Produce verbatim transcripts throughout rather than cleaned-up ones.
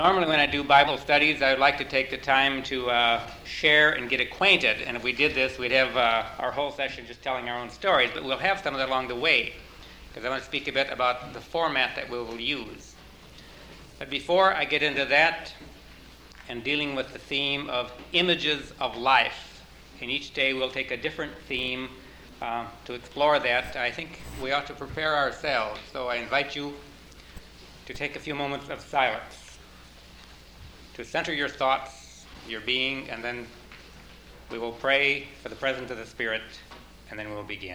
Normally when I do Bible studies, I would like to take the time to uh, share and get acquainted. And if we did this, we'd have uh, our whole session just telling our own stories. But we'll have some of that along the way, because I want to speak a bit about the format that we will use. But before I get into that and dealing with the theme of images of life, and each day we'll take a different theme uh, to explore that, I think we ought to prepare ourselves. So I invite you to take a few moments of silence, to center your thoughts, your being, and then we will pray for the presence of the Spirit, and then we'll begin.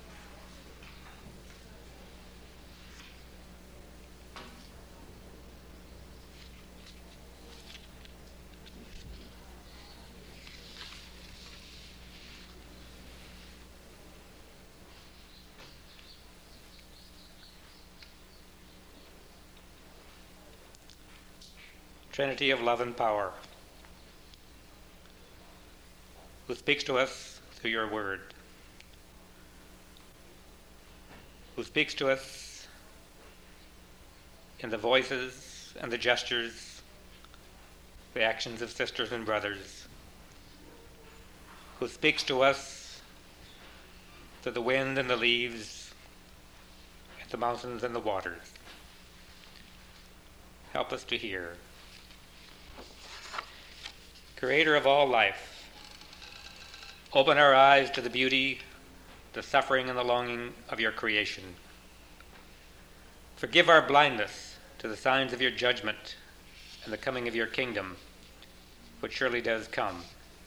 Trinity of love and power, who speaks to us through your word, who speaks to us in the voices and the gestures, the actions of sisters and brothers, who speaks to us through the wind and the leaves, and the mountains and the waters. Help us to hear. Creator of all life, open our eyes to the beauty, the suffering, and the longing of your creation. Forgive our blindness to the signs of your judgment and the coming of your kingdom, which surely does come.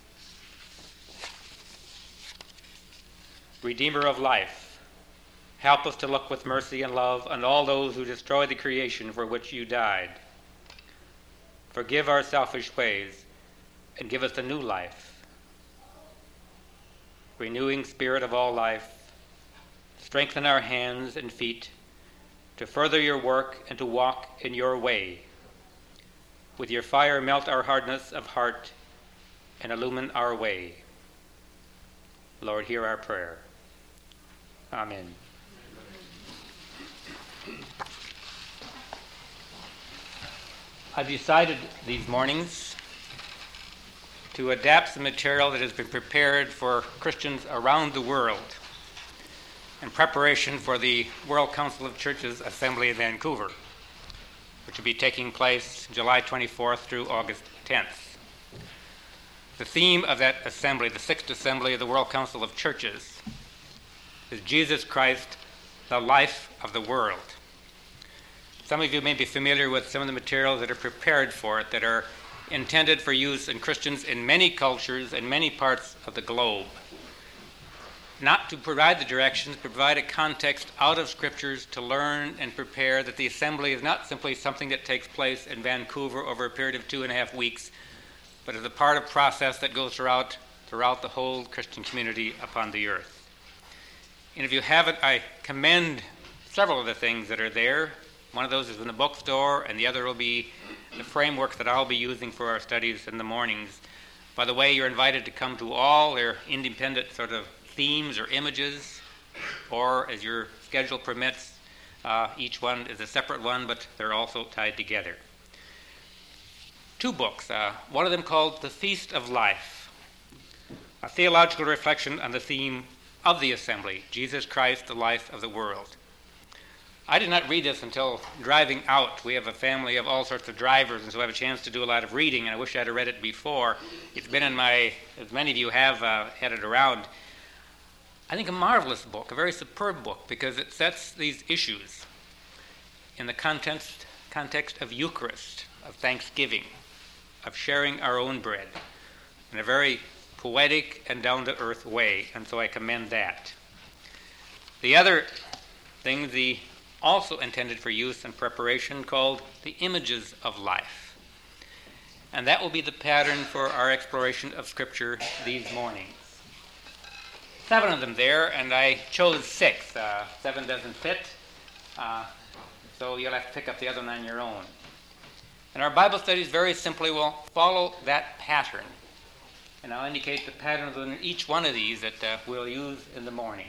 Redeemer of life, help us to look with mercy and love on all those who destroy the creation for which you died. Forgive our selfish ways and give us a new life. Renewing Spirit of all life, strengthen our hands and feet to further your work and to walk in your way. With your fire melt our hardness of heart and illumine our way. Lord, hear our prayer. Amen. I've decided these mornings to adapt the material that has been prepared for Christians around the world in preparation for the World Council of Churches Assembly in Vancouver, which will be taking place July twenty-fourth through August tenth. The theme of that assembly, the sixth assembly of the World Council of Churches, is Jesus Christ, the life of the world. Some of you may be familiar with some of the materials that are prepared for it that are intended for use in Christians in many cultures and many parts of the globe. Not to provide the directions, but provide a context out of Scriptures to learn and prepare that the assembly is not simply something that takes place in Vancouver over a period of two and a half weeks, but is a part of process that goes throughout, throughout the whole Christian community upon the earth. And if you haven't, I commend several of the things that are there. One of those is in the bookstore, and the other will be the framework that I'll be using for our studies in the mornings. By the way, you're invited to come to all their independent sort of themes or images, or as your schedule permits, uh, each one is a separate one, but they're also tied together. Two books, uh, one of them called The Feast of Life, a theological reflection on the theme of the assembly, Jesus Christ, the life of the world. I did not read this until driving out. We have a family of all sorts of drivers, and so I have a chance to do a lot of reading, and I wish I had read it before. It's been in my, as many of you have uh, had it around, I think a marvelous book, a very superb book, because it sets these issues in the context, context of Eucharist, of thanksgiving, of sharing our own bread, in a very poetic and down-to-earth way, and so I commend that. The other thing, the also intended for use and preparation, called The Images of Life. And that will be the pattern for our exploration of Scripture these mornings. Seven of them there, and I chose six. Uh, seven doesn't fit, uh, so you'll have to pick up the other one on your own. And our Bible studies very simply will follow that pattern. And I'll indicate the pattern of each one of these that uh, we'll use in the morning.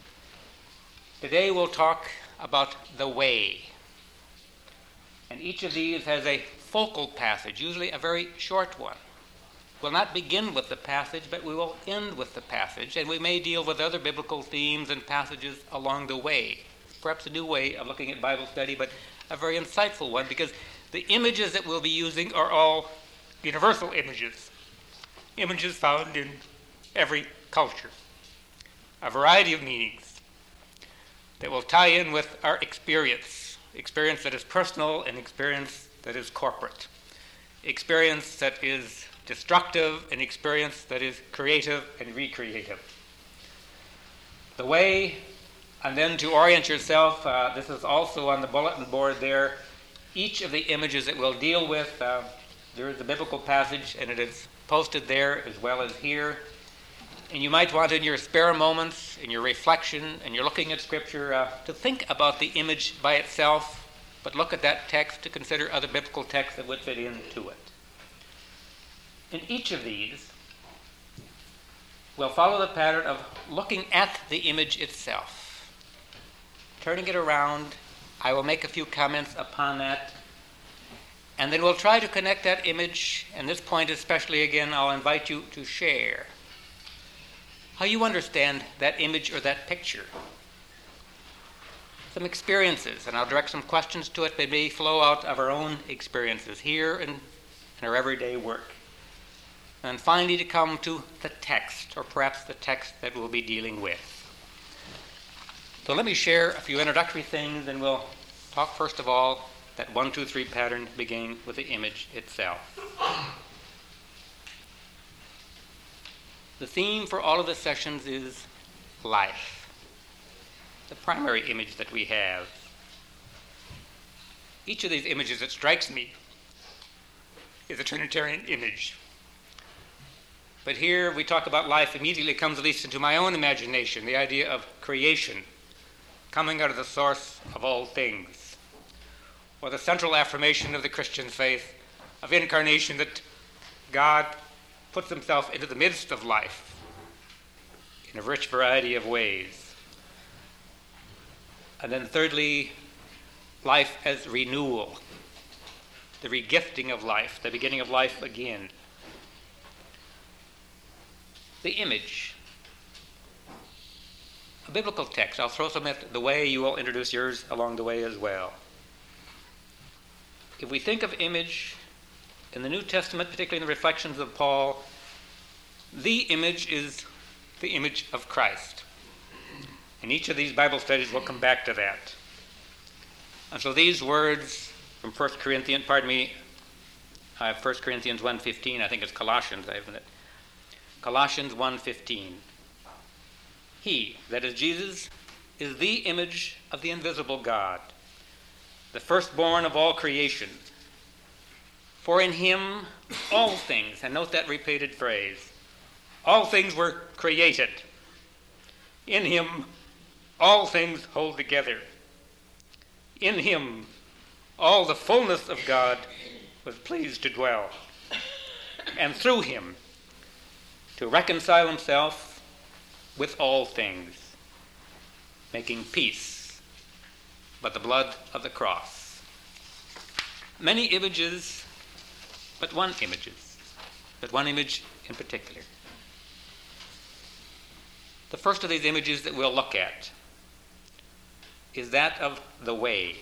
Today we'll talk about the way. And each of these has a focal passage, usually a very short one. We'll not begin with the passage, but we will end with the passage, and we may deal with other biblical themes and passages along the way. Perhaps a new way of looking at Bible study, but a very insightful one, because the images that we'll be using are all universal images, images found in every culture, a variety of meanings that will tie in with our experience, experience that is personal and experience that is corporate, experience that is destructive and experience that is creative and recreative. The way, and then to orient yourself, uh, this is also on the bulletin board there, each of the images that we'll deal with, uh, there is a biblical passage and it is posted there as well as here. And you might want in your spare moments, in your reflection, and you're looking at Scripture, uh, to think about the image by itself, but look at that text to consider other biblical texts that would fit into it. In each of these, we'll follow the pattern of looking at the image itself, turning it around. I will make a few comments upon that, and then we'll try to connect that image, and this point especially, again, I'll invite you to share how you understand that image or that picture. Some experiences, and I'll direct some questions to it that may flow out of our own experiences here and in our everyday work. And finally to come to the text, or perhaps the text that we'll be dealing with. So let me share a few introductory things, and we'll talk first of all that one, two, three pattern beginning with the image itself. The theme for all of the sessions is life, the primary image that we have. Each of these images, it strikes me, is a Trinitarian image. But here we talk about life, immediately comes at least into my own imagination, the idea of creation, coming out of the source of all things, or the central affirmation of the Christian faith of incarnation, that God puts himself into the midst of life in a rich variety of ways. And then thirdly, life as renewal, the regifting of life, the beginning of life again. The image, a biblical text. I'll throw some at the way. You will introduce yours along the way as well. If we think of image in the New Testament, particularly in the reflections of Paul, the image is the image of Christ. In each of these Bible studies, we'll come back to that. And so these words from First Corinthians, pardon me, I have First Corinthians one fifteen, I think it's Colossians, I haven't it. Colossians one fifteen. He, that is Jesus, is the image of the invisible God, the firstborn of all creation. For in him all things, and note that repeated phrase, all things were created. In him all things hold together. In him all the fullness of God was pleased to dwell. And through him to reconcile himself with all things, making peace by the blood of the cross. Many images, but one images, but one image in particular. The first of these images that we'll look at is that of the way.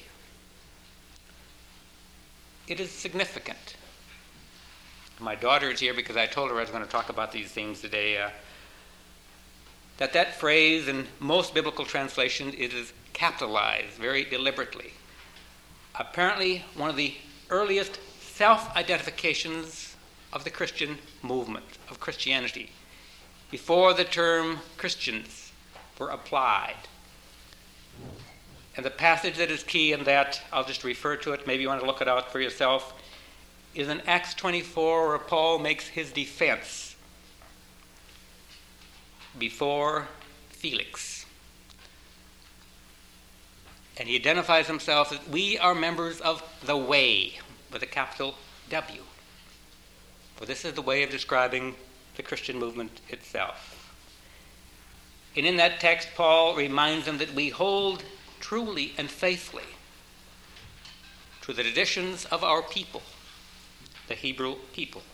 It is significant. My daughter is here because I told her I was going to talk about these things today. Uh, that that phrase in most biblical translations it is capitalized very deliberately. Apparently one of the earliest self-identifications of the Christian movement, of Christianity, before the term Christians were applied. And the passage that is key in that, I'll just refer to it, maybe you want to look it out for yourself, is in Acts twenty-four, where Paul makes his defense before Felix. And he identifies himself as, we are members of the way, with a capital W. For this is the way of describing the Christian movement itself. And in that text, Paul reminds them that we hold truly and faithfully to the traditions of our people, the Hebrew people.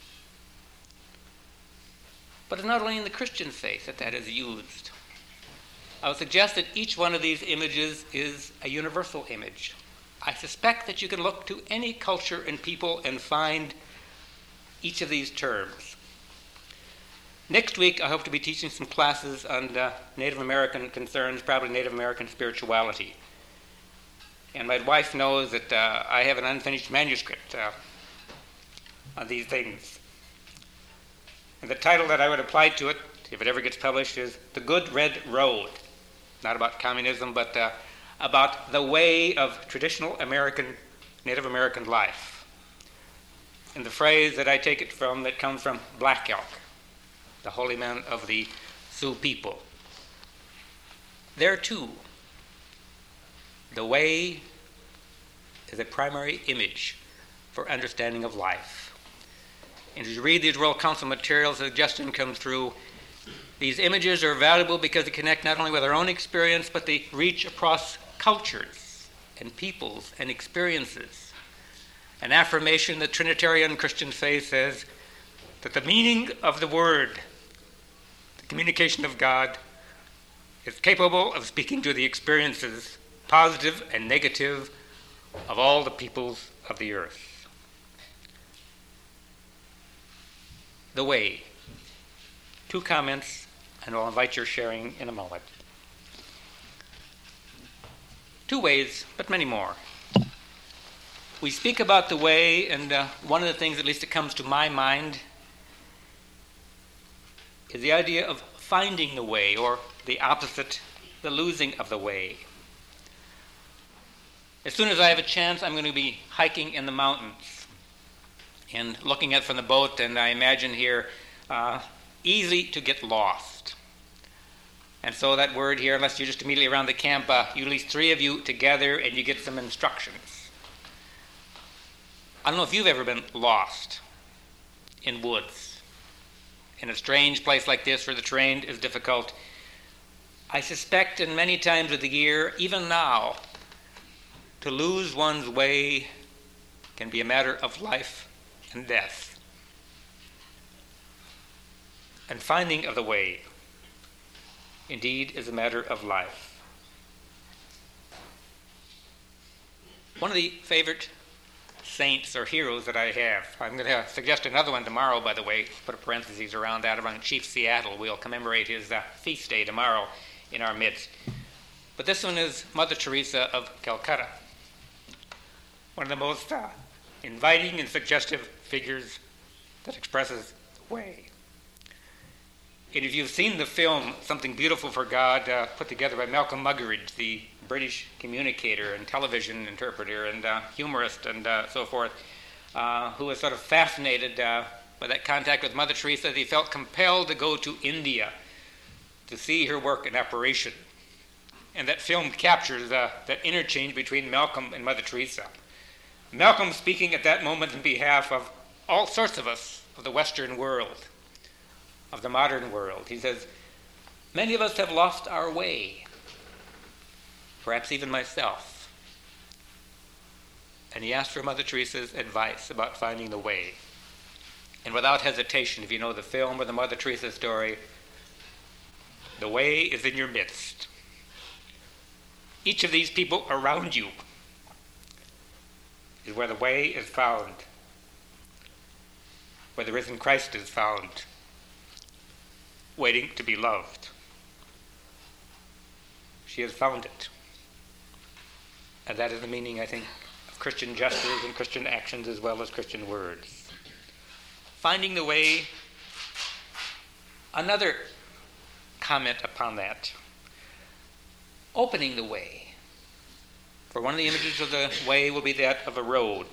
But it's not only in the Christian faith that that is used. I would suggest that each one of these images is a universal image. I suspect that you can look to any culture and people and find each of these terms. Next week, I hope to be teaching some classes on uh, Native American concerns, probably Native American spirituality. And my wife knows that uh, I have an unfinished manuscript uh, on these things. And the title that I would apply to it, if it ever gets published, is The Good Red Road. Not about communism, but uh, about the way of traditional American, Native American life. And the phrase that I take it from, that comes from Black Elk, the holy man of the Sioux people. There too, the way is a primary image for understanding of life. And as you read these World Council materials, the suggestion comes through, these images are valuable because they connect not only with our own experience, but they reach across cultures and peoples and experiences. An affirmation that Trinitarian Christian faith says that the meaning of the word, the communication of God, is capable of speaking to the experiences, positive and negative, of all the peoples of the earth. The way. Two comments, and I'll invite your sharing in a moment. Two ways, but many more. We speak about the way, and uh, one of the things, at least that comes to my mind, is the idea of finding the way, or the opposite, the losing of the way. As soon as I have a chance, I'm going to be hiking in the mountains and looking at it from the boat, and I imagine here, uh, easy to get lost. And so that word here, unless you're just immediately around the camp, uh, you at least three of you together and you get some instructions. I don't know if you've ever been lost in woods, in a strange place like this where the terrain is difficult. I suspect in many times of the year, even now, to lose one's way can be a matter of life and death. And finding of the way, indeed, is a matter of life. One of the favorite saints or heroes that I have, I'm going to suggest another one tomorrow, by the way, put a parenthesis around that, around Chief Seattle. We'll commemorate his uh, feast day tomorrow in our midst. But this one is Mother Teresa of Calcutta, one of the most uh, inviting and suggestive figures that expresses the way. And if you've seen the film Something Beautiful for God, uh, put together by Malcolm Muggeridge, the British communicator and television interpreter and uh, humorist and uh, so forth, uh, who was sort of fascinated uh, by that contact with Mother Teresa, that he felt compelled to go to India to see her work in operation. And that film captures uh, that interchange between Malcolm and Mother Teresa. Malcolm speaking at that moment in behalf of all sorts of us, of the Western world, of the modern world. He says, many of us have lost our way, perhaps even myself. And he asked for Mother Teresa's advice about finding the way. And without hesitation, if you know the film or the Mother Teresa story, the way is in your midst. Each of these people around you is where the way is found, where the risen Christ is found, waiting to be loved. She has found it. And that is the meaning, I think, of Christian gestures and Christian actions as well as Christian words. Finding the way, another comment upon that. Opening the way. For one of the images of the way will be that of a road.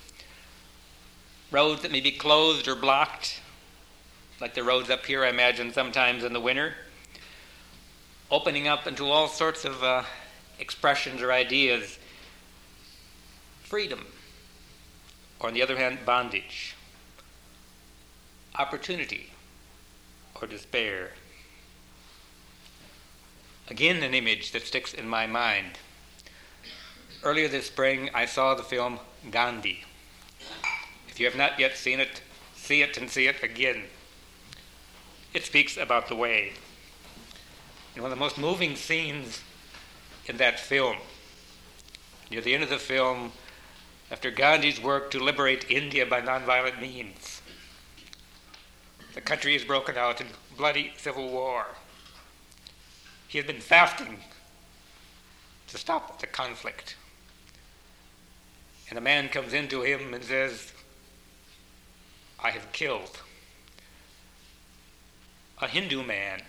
Roads that may be closed or blocked, like the roads up here, I imagine, sometimes in the winter. Opening up into all sorts of uh, expressions or ideas. Freedom, or on the other hand, bondage. Opportunity, or despair. Again, an image that sticks in my mind. Earlier this spring, I saw the film Gandhi. If If you have not yet seen it, see it and see it again. It speaks about the way. And one of the most moving scenes in that film, near the end of the film, after Gandhi's work to liberate India by nonviolent means, the country is broken out in bloody civil war. He had been fasting to stop the conflict. And a man comes into him and says, I have killed a Hindu man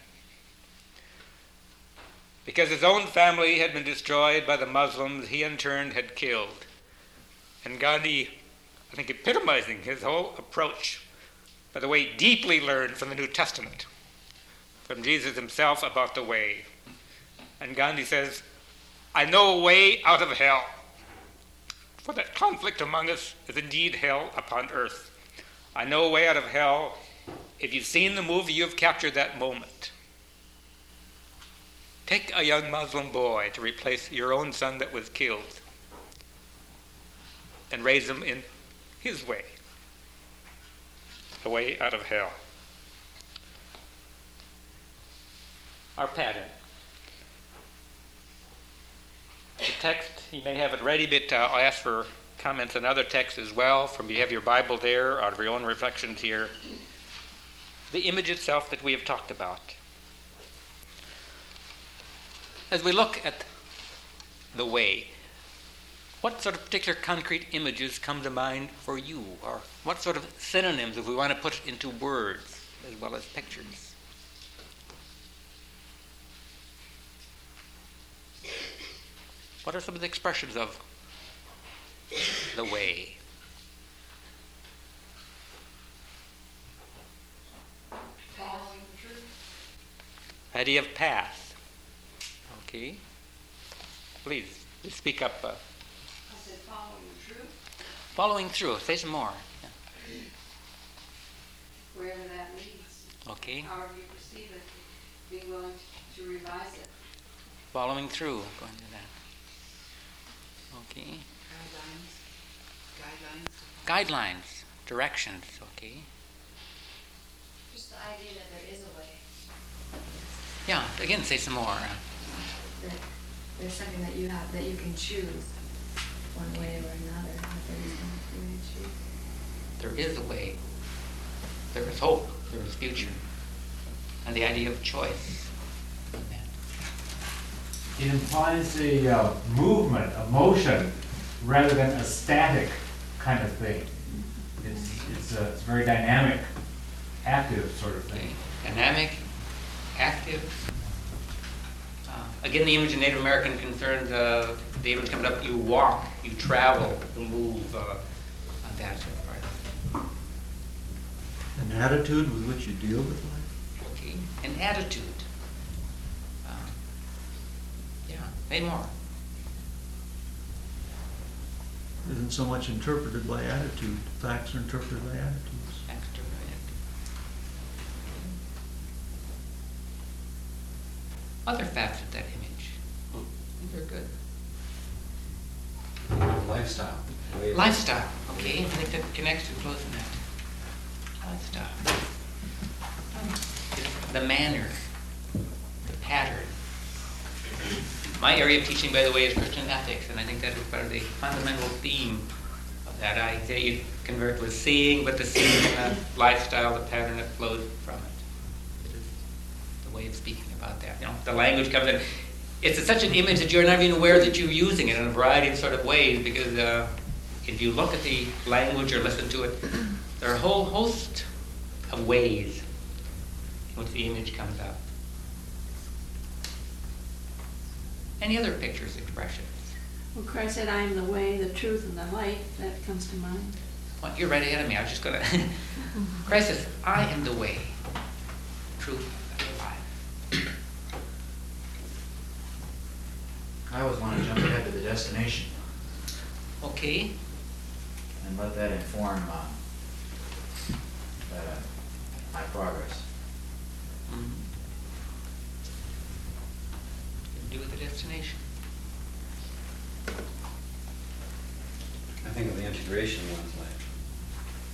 because his own family had been destroyed by the Muslims he in turn had killed. And Gandhi, I think, epitomizing his whole approach, by the way, deeply learned from the New Testament, from Jesus himself about the way. And Gandhi says, I know a way out of hell. For that conflict among us is indeed hell upon earth. I know a way out of hell. If you've seen the movie, you've captured that moment. Take a young Muslim boy to replace your own son that was killed and raise him in his way, the way out of hell. Our pattern. The text, you may have it ready, but uh, I'll ask for comments on other texts as well, from you have your Bible there, out of your own reflections here. The image itself that we have talked about. As we look at the way, what sort of particular concrete images come to mind for you? Or what sort of synonyms, if we want to put it into words as well as pictures? What are some of the expressions of the way? Following the truth. Idea of path. Okay. Please, please speak up. Uh, I said following the truth. following through. Say some more. Yeah. Wherever that leads. Okay. However you perceive it, be willing to revise it. Following through. Going to that. Okay. Guidelines. Guidelines. Guidelines. Directions. Okay. Just the idea that there is a way. Yeah. Again, say some more. That there's something that you have, that you can choose one way or another. That there is one way to choose. There is a way. There is hope. There is future. And the idea of choice. It implies a uh, movement, a motion, rather than a static kind of thing. It's it's a, it's a very dynamic, active sort of thing. Okay. Dynamic, active. Uh, again, the image of Native American concerns, uh, the image comes up, you walk, you travel, you move, uh, on that sort of part. An attitude with which you deal with life. Okay. An attitude. Uh, yeah, say more. Isn't so much interpreted by attitude. Facts are interpreted by attitudes. Extra, right. Other facts of that image. These are good. Lifestyle. Lifestyle. Okay, I think that connects to closing that. Lifestyle. The manner, the pattern. My area of teaching, by the way, is Christian ethics, and I think that is part of the fundamental theme of that. I say you convert with seeing, but the seeing and the lifestyle, the pattern that flows from it. It is the way of speaking about that. You know, the language comes in. It's such an image that you're not even aware that you're using it in a variety of sort of ways, because uh, if you look at the language or listen to it, there are a whole host of ways in which the image comes out. Any other pictures, expressions? Well, Christ said, I am the way, the truth, and the light. That comes to mind. Well, you're right ahead of me. I was just going to... Christ says, I am the way, truth, and the life. I always want to jump ahead to the destination Okay. and let that inform uh, that, uh, my progress. Mm-hmm. Do with the destination. I think of the integration of one's life.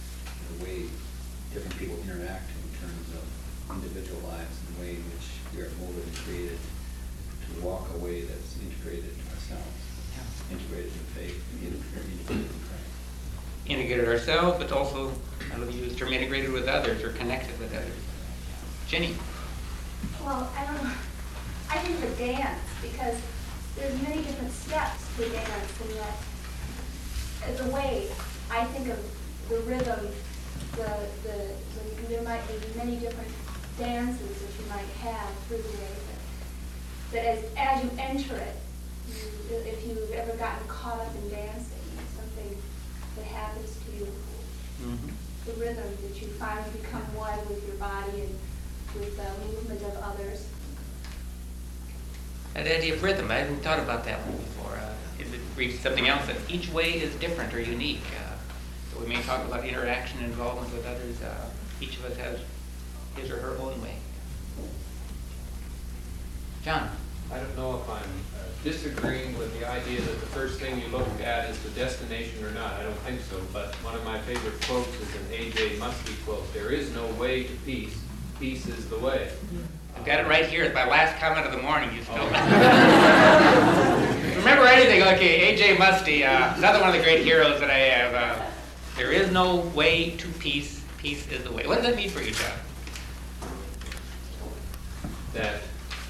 people interact in terms of individual lives and the way in which we are molded and created to walk a way that's integrated in ourselves, integrated in faith, and integrated in Christ. Integrated ourselves, but also, I love to use the term integrated with others or connected with others. Jenny? Well, I don't know. I think of a dance because there's many different steps to dance, and that as a way, I think of the rhythm, the, the, the there might be many different dances that you might have through the way that, that as, as you enter it, you, if you've ever gotten caught up in dancing, something that happens to you, Mm-hmm. the rhythm that you finally become one with your body and with the movement of others. That idea of rhythm, I hadn't thought about that one before. Uh, is it reads something else that each way is different or unique? Uh, so we may talk about interaction and involvement with others. Uh, each of us has his or her own way. John? I don't know if I'm uh, disagreeing with the idea that the first thing you look at is the destination or not. I don't think so, but one of my favorite quotes is an A J Muskie quote. There is no way to peace. Peace is the way. I've got it right here. It's my last comment of the morning. You still remember anything? Okay, A J Musty, uh, another one of the great heroes that I have. Uh, there is no way to peace. Peace is the way. What does that mean for you, John? That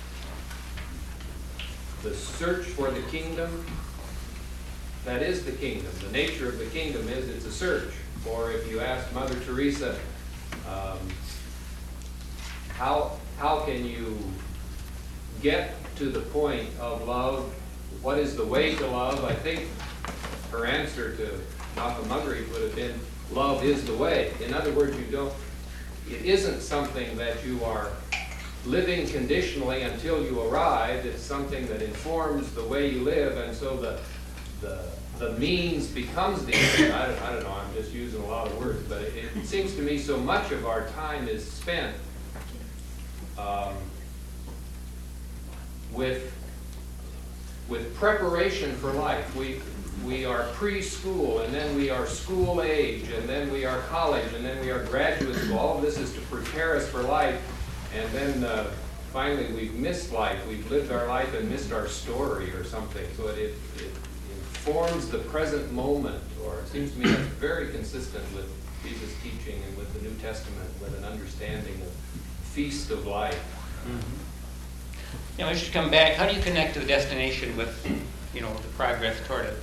the search for the kingdom, that is the kingdom. The nature of the kingdom is it's a search. Or if you ask Mother Teresa, um, how, how can you get to the point of love? What is the way to love? I think her answer to Malcolm Muggeridge would have been, love is the way. In other words, you don't, it isn't something that you are living conditionally until you arrive. It's something that informs the way you live, and so the the the means becomes the end. I don't, I don't know, I'm just using a lot of words, but it, it seems to me so much of our time is spent um, with with preparation for life. We we are preschool, and then we are school age, and then we are college, and then we are graduate school. All of this is to prepare us for life. And then uh, finally we've missed life. We've lived our life and missed our story or something. So it, it, it informs the present moment, or it seems to me that's very consistent with Jesus' teaching and with the New Testament, with an understanding of feast of life. Mm-hmm. You know, we should come back. How do you connect to the destination with, you know, the progress toward it?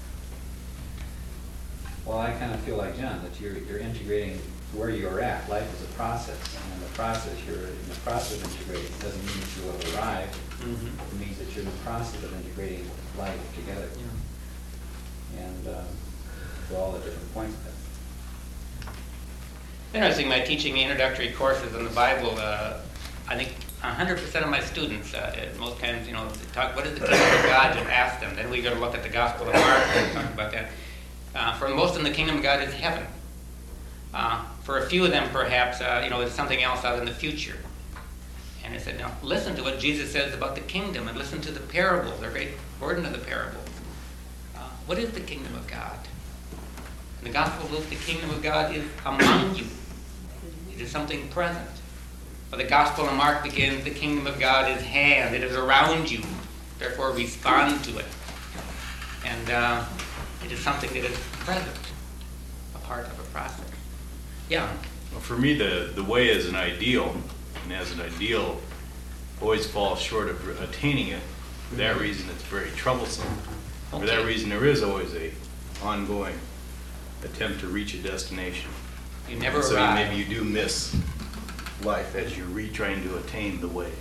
Well, I kind of feel like John, that you're, you're integrating where you're at. Life is a process, and in the process, you're in the process of integrating. It doesn't mean that you have arrived. Mm-hmm. It means that you're in the process of integrating life together. Yeah. And um, for all the different points of it. Interesting, my teaching introductory courses in the Bible, uh, I think one hundred percent of my students, uh, most times, you know, talk, what is the kingdom of God? Just ask them. Then we go to look at the Gospel of Mark and talk about that. Uh, for most of them, the kingdom of God is heaven. Uh, for a few of them, perhaps, uh, you know, it's something else out in the future. And I said, now, listen to what Jesus says about the kingdom, and listen to the parables. They're very important to the parables. Uh, what is the kingdom of God? In the Gospel of Luke, the kingdom of God is among you. It is something present. But the Gospel of Mark begins, the kingdom of God is hand. It is around you. Therefore, respond to it. And uh, it is something that is present, a part of a process. Yeah. Well, for me, the, the way is an ideal, and as an ideal, always falls short of attaining it. For that reason, it's very troublesome. Okay. For that reason, there is always a ongoing attempt to reach a destination. You never And so arrive. maybe you do miss life as you're re-trying to attain the way.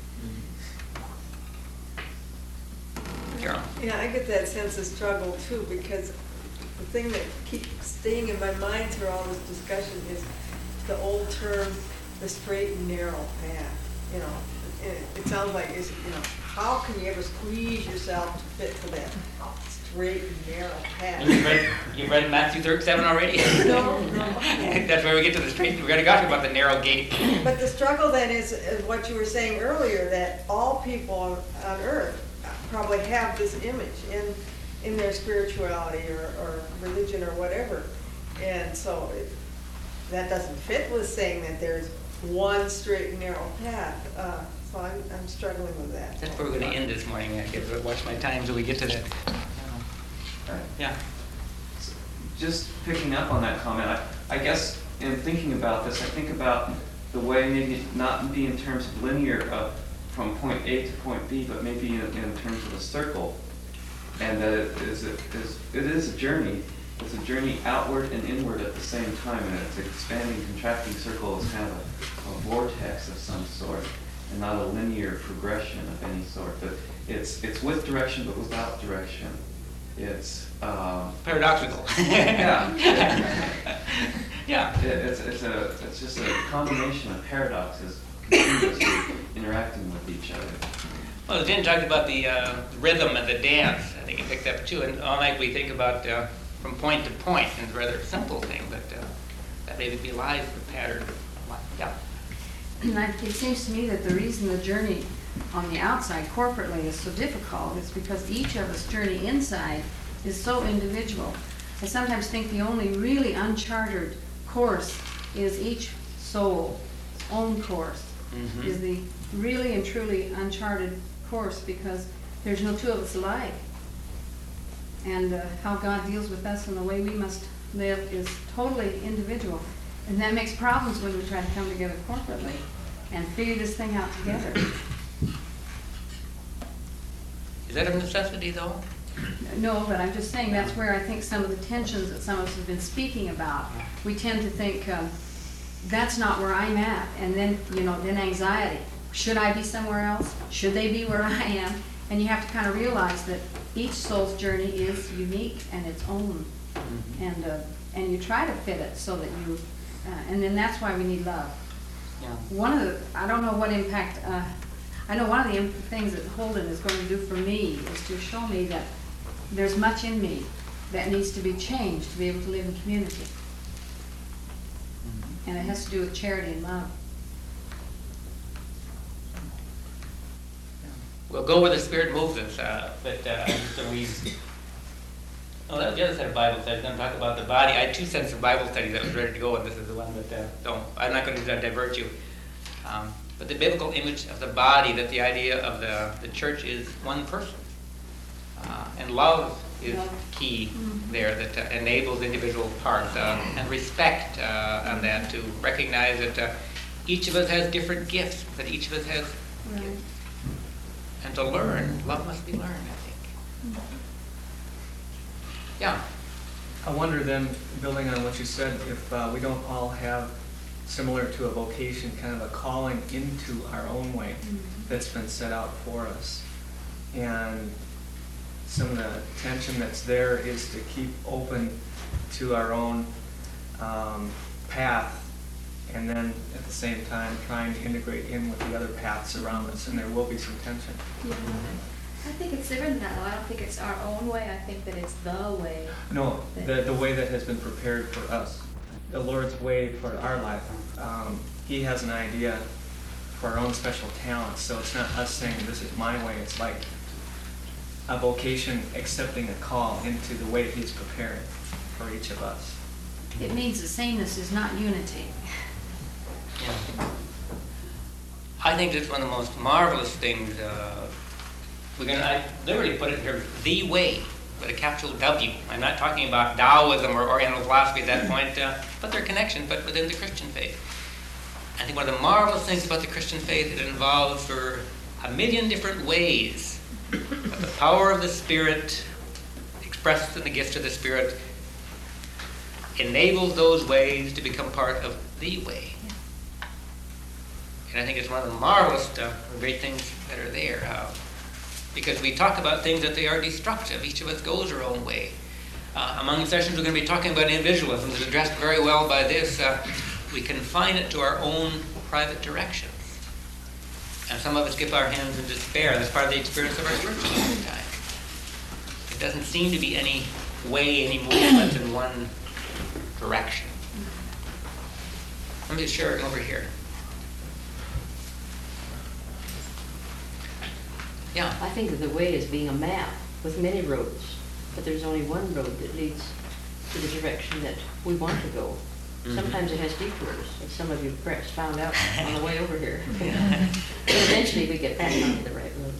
Carol. Yeah, I get that sense of struggle too, because the thing that keeps staying in my mind through all this discussion is the old term, the straight and narrow path. You know, it, it sounds like, it's, you know, how can you ever squeeze yourself to fit to that straight and narrow path? You read, you read Matthew thirty-seven already? No, no. That's where we get to the straight. We're going to talk about the narrow gate. But the struggle then is, is what you were saying earlier, that all people on, on earth probably have this image in in their spirituality or, or religion or whatever. And so it, that doesn't fit with saying that there's one straight and narrow path. Uh, so I'm, I'm struggling with that. That's where we're going to end this morning. I get to watch my time till we get to that. Right. Yeah. Just picking up on that comment, I, I guess in thinking about this, I think about the way maybe not be in terms of linear uh, from point A to point B, but maybe in, in terms of a circle. And that it is, a, is, it is a journey. It's a journey outward and inward at the same time, and it's an expanding, contracting circle. It's kind of a, a vortex of some sort, and not a linear progression of any sort. But it's it's with direction, but without direction. It's um, paradoxical. Yeah. Yeah. It, it's it's a it's just a combination of paradoxes continuously interacting with each other. Well, Jen talked about the uh, rhythm and the dance. I think it picked up too. And all night we think about uh, from point to point, and it's a rather simple thing, but uh, that maybe belies the pattern. Yeah. And I, it seems to me that the reason the journey on the outside corporately is so difficult is because each of us journey inside is so individual. I sometimes think the only really uncharted course is each soul's own course. Mm-hmm. Is the really and truly uncharted course, because there's no two of us alike. And uh, how God deals with us and the way we must live is totally individual. And that makes problems when we try to come together corporately and figure this thing out together. Is that a necessity, though? No, but I'm just saying that's where I think some of the tensions that some of us have been speaking about. We tend to think, um, that's not where I'm at. And then, you know, then anxiety. Should I be somewhere else? Should they be where I am? And you have to kind of realize that each soul's journey is unique and its own. Mm-hmm. And uh, and you try to fit it so that you, uh, and then that's why we need love. Yeah. One of the, I don't know what impact, uh, I know one of the imp- things that Holden is going to do for me is to show me that there's much in me that needs to be changed to be able to live in community. Mm-hmm. And it has to do with charity and love. We'll go where the Spirit moves us, uh, but uh, just to read. Oh, that was the other set of Bible studies. I'm going to talk about the body. I had two sets of Bible studies that was ready to go, and this is the one that uh, don't. I'm not going to divert you. Um, but the biblical image of the body, that the idea of the, the church is one person. Uh, and love is key mm-hmm. there, that uh, enables individual parts, uh, and respect uh, on that, to recognize that uh, each of us has different gifts, that each of us has right. gifts. And to learn, love must be learned, I think. Mm-hmm. Yeah. I wonder then, building on what you said, if uh, we don't all have, similar to a vocation, kind of a calling into our own way mm-hmm. that's been set out for us. And some of the tension that's there is to keep open to our own um, path, and then at the same time trying to integrate in with the other paths around us, and there will be some tension. Yeah. I think it's different than that, though. I don't think it's our own way. I think that it's the way. No, the, the way that has been prepared for us. The Lord's way for our life. Um, he has an idea for our own special talents, so it's not us saying, this is my way. It's like a vocation accepting a call into the way He's prepared for each of us. It means the sameness is not unity. Yeah. I think that's one of the most marvelous things. Uh, we're gonna, I literally put it here, the way, with a capital W. I'm not talking about Taoism or Oriental philosophy at that point, uh, but their connection, but within the Christian faith. I think one of the marvelous things about the Christian faith, it involves for a million different ways of the power of the Spirit, expressed in the gifts of the Spirit, enables those ways to become part of the way. And I think it's one of the marvelous, uh, great things that are there. Uh, because we talk about things that they are destructive. Each of us goes our own way. Uh, among the sessions, we're going to be talking about individualism. It's addressed very well by this. Uh, we confine it to our own private directions. And some of us skip our hands in despair. That's part of the experience of our church a lot of the time. It doesn't seem to be any way, any movement in one direction. Let me share it over here. Yeah. I think of the way as being a map with many roads, but there's only one road that leads to the direction that we want to go. Sometimes it has detours, as some of you perhaps found out on the way over here. But eventually we get back onto the right road.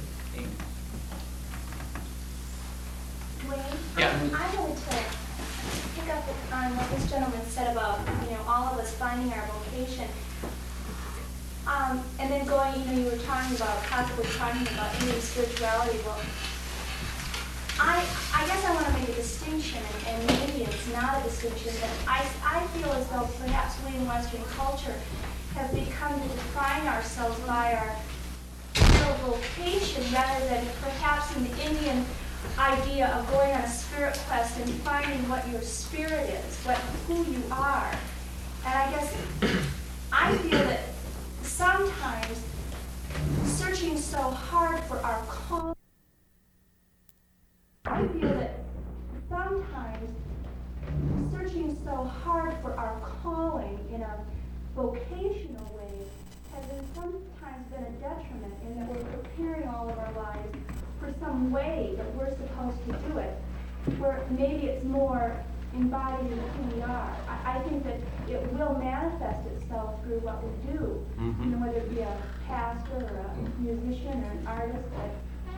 Wayne? Yeah. Um, I wanted to pick up on what this gentleman said about, you know, all of us finding our vocation. Um, and then going, you know, you were talking about, possibly talking about Indian spirituality. Well, I, I guess I want to make a distinction, and, and maybe it's not a distinction, but I, I feel as though perhaps we in Western culture have become to define ourselves by our real vocation rather than perhaps in the Indian idea of going on a spirit quest and finding what your spirit is, what who you are. And I guess I feel that sometimes searching so hard for our calling, I feel that sometimes searching so hard for our calling in a vocational way has been sometimes been a detriment in that we're preparing all of our lives for some way that we're supposed to do it, where maybe it's more embodied in who we are. I, I think that it will manifest itself through what we do, Mhm. you know, whether it be a pastor or a musician or an artist. But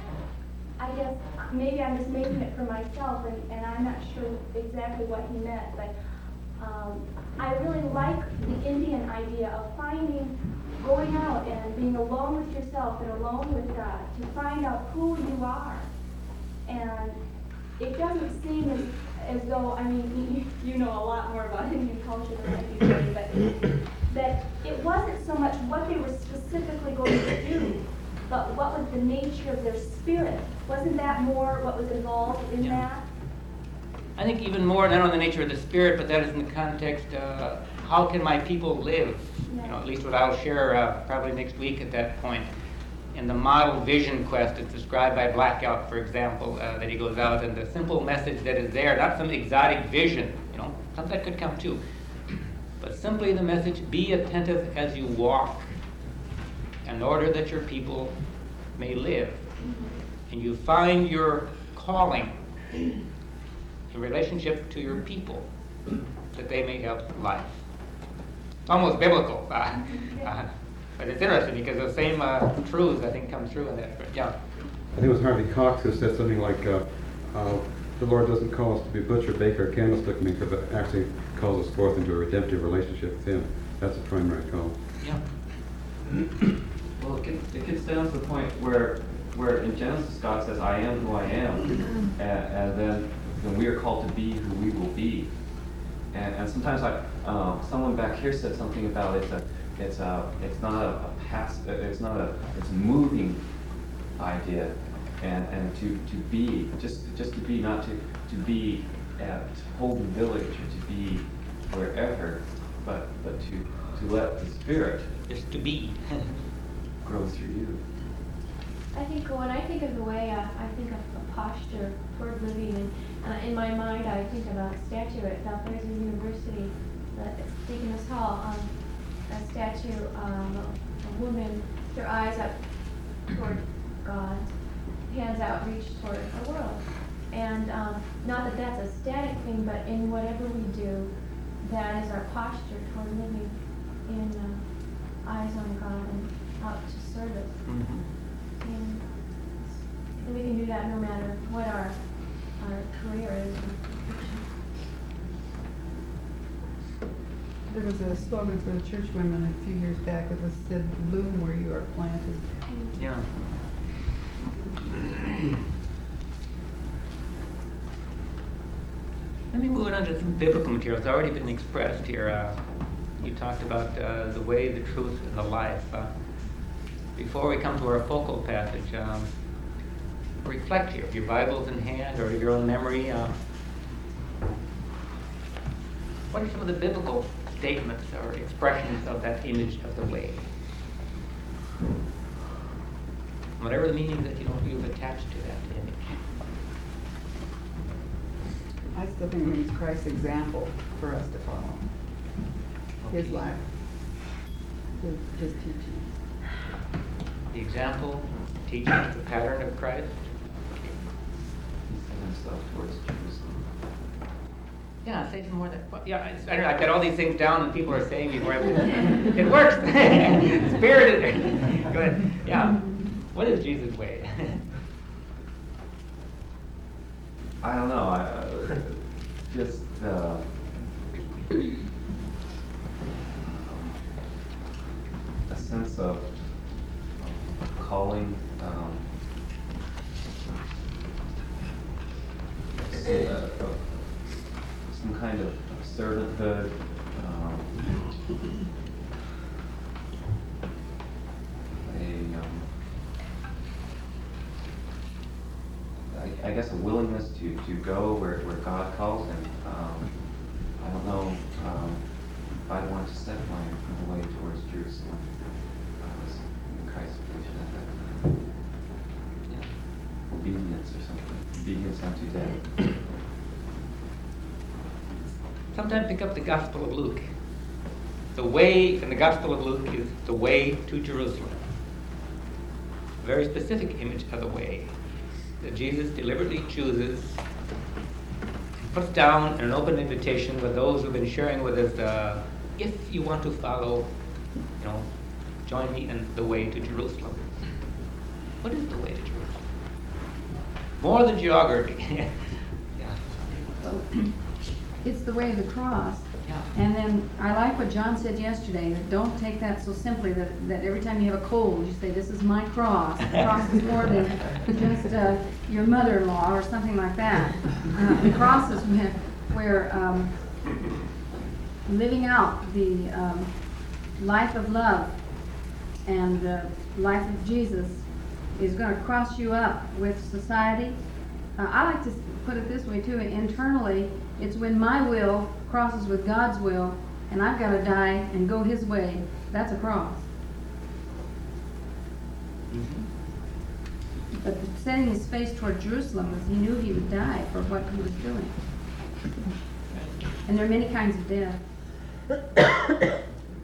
I guess maybe I'm just making it for myself, and, and I'm not sure exactly what he meant, but um, I really like the Indian idea of finding, going out and being alone with yourself and alone with God to find out who you are. And it doesn't seem as, as though, I mean, you, you know a lot more about Indian culture than I do, Jody, but that it wasn't so much what they were specifically going to do, but what was the nature of their spirit. Wasn't that more what was involved in Yeah. that? I think even more, not only the nature of the spirit, but that is in the context, uh, how can my people live? You know, at least what I'll share uh, probably next week at that point. In the model vision quest, it's described by Blackout, for example, uh, that he goes out, and the simple message that is there, not some exotic vision, you know, something that could come too, but simply the message, be attentive as you walk, in order that your people may live. And you find your calling in relationship to your people, that they may have life. It's almost biblical, uh, uh, but it's interesting because the same uh, truths, I think, come through in that. But yeah. I think it was Harvey Cox who said something like, uh, uh, the Lord doesn't call us to be butcher, baker, candlestick maker, but actually calls us forth into a redemptive relationship with Him. That's a primary call. Yeah. Well, it gets, it gets down to the point where, where in Genesis God says, I am who I am, and, and then, then we are called to be who we will be. And, and sometimes I, um, someone back here said something about it's a, it's a, it's not a, a past, it's not a, it's a moving idea, and and to to be, just just to be, not to to be at Holden Village or to be wherever, but but to to let the Spirit just to be grow through you. I think when I think of the way, uh, I think of a posture toward living, and uh, in my mind I think of a statue at Valparaiso University, uh, Deaconess Hall, um, a statue of a woman, with her eyes up toward God, hands outreached toward the world. And um, not that that's a static thing, but in whatever we do, that is our posture toward living in uh, eyes on God and out to service. Mm-hmm. And, and we can do that no matter what our, our career is. There was a slogan for the church women a few years back. It was said, "Bloom where you are planted." Yeah. Let me move on to some biblical material. It's already been expressed here. Uh, you talked about uh, the way, the truth, and the life. Uh, before we come to our focal passage, um, reflect here. If your Bible's in hand or your own memory, uh, what are some of the biblical statements or expressions of that image of the way? Whatever the meaning that you know you've attached to that image. I still think it means Christ's example for us to follow. His Okay. life, his, his teachings. The example, teachings, the pattern of Christ. And himself towards Jerusalem. Yeah, say some more. That, yeah, I, I don't know, I've got all these things down and people are saying before I it works. Spirit is go ahead. Yeah. What is Jesus' way? I don't know. I, uh, just uh, a sense of, of calling. Um, some, uh, some kind of servanthood. Um, a, um, I, I guess a willingness to, to go where, where God calls, and um, I don't know um, if I'd want to set my, my way towards Jerusalem. I was in Christ's position at that time. Yeah. Obedience or something. Obedience unto death. Sometimes pick up the Gospel of Luke. The way in the Gospel of Luke is the way to Jerusalem. A very specific image of the way that Jesus deliberately chooses and puts down an open invitation with those who've been sharing with us, uh, if you want to follow, you know, join me in the way to Jerusalem. What is the way to Jerusalem? More than geography. So, it's the way of the cross. Yeah. And then I like what John said yesterday, that don't take that so simply that, that every time you have a cold, you say, this is my cross. The cross is more than just uh, your mother-in-law or something like that. Uh, the cross is where, where um, living out the um, life of love and the life of Jesus is going to cross you up with society. Uh, I like to put it this way too, internally, it's when my will crosses with God's will, and I've got to die and go His way. That's a cross. Mm-hmm. But setting his face toward Jerusalem was he knew he would die for what he was doing. And there are many kinds of death.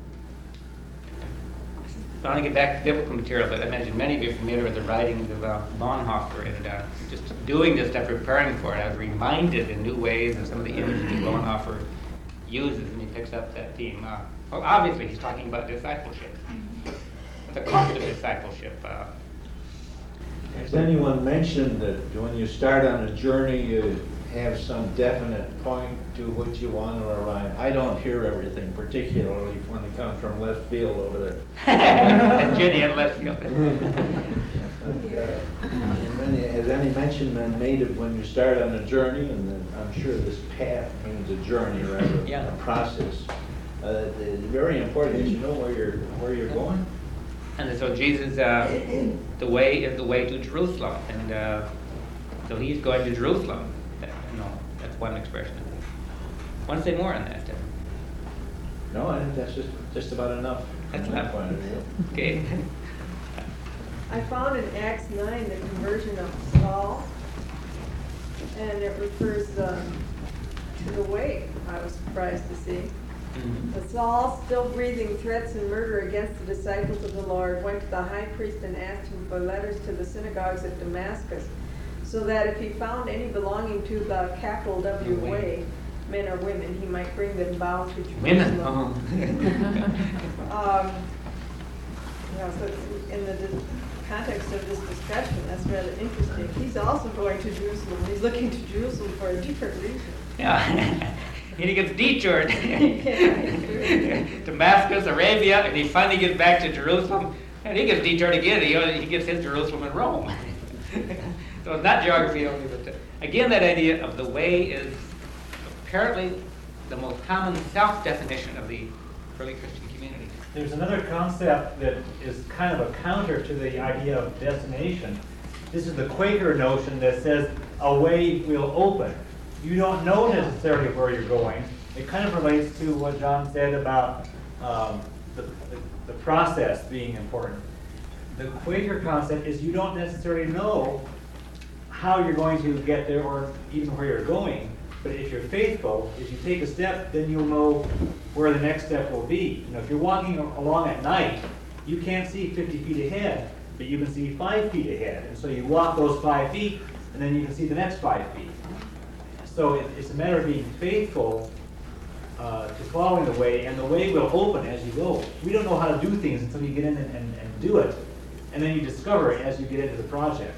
I want to get back to biblical material, but I imagine many of you are familiar with the writings of uh, Bonhoeffer, and uh, just doing this stuff, preparing for it, I was reminded in new ways of some of the images that Bonhoeffer uses, and he picks up that theme. Uh, well, obviously, he's talking about discipleship, the cost of discipleship. Uh, Has anyone mentioned that when you start on a journey, you have some definite point to which you want to arrive? I don't hear everything, particularly when it comes from left field over there. And Jenny in left field. And, uh, and many, has any mention been made of when you start on a journey? And then I'm sure this path means a journey rather than yeah. a process. Uh, it's very important that you know where you're where you're going. And so Jesus, uh, the way is the way to Jerusalem, and uh, so he's going to Jerusalem. You know, that's one expression. Want to say more on that? No, I think that's just just about enough. That's from my enough. point of view. Okay. I found in Acts nine the conversion of Saul, and it refers um, to the way. I was surprised to see. Mm-hmm. But Saul, still breathing threats and murder against the disciples of the Lord, went to the high priest and asked him for letters to the synagogues at Damascus, so that if he found any belonging to the capital W way. way, men or women, he might bring them bound to Jerusalem. Women. Oh. um, you know, so it's in the di- context of this discussion, that's rather interesting. He's also going to Jerusalem. He's looking to Jerusalem for a different reason. Yeah. And he gets detoured. Yeah, Damascus, Arabia, and he finally gets back to Jerusalem, and he gets detoured again. He, he gets his Jerusalem in Rome. So it's not geography only, but uh, again, that idea of the way is apparently the most common self-definition of the early Christian community. There's another concept that is kind of a counter to the idea of destination. This is the Quaker notion that says a way will open. You don't know necessarily where you're going. It kind of relates to what John said about um, the, the, the process being important. The Quaker concept is you don't necessarily know how you're going to get there or even where you're going. But if you're faithful, if you take a step, then you'll know where the next step will be. You know, if you're walking along at night, you can't see fifty feet ahead, but you can see five feet ahead. And so you walk those five feet, and then you can see the next five feet. So it, it's a matter of being faithful uh, to following the way, and the way will open as you go. We don't know how to do things until you get in and, and, and do it, and then you discover it as you get into the project.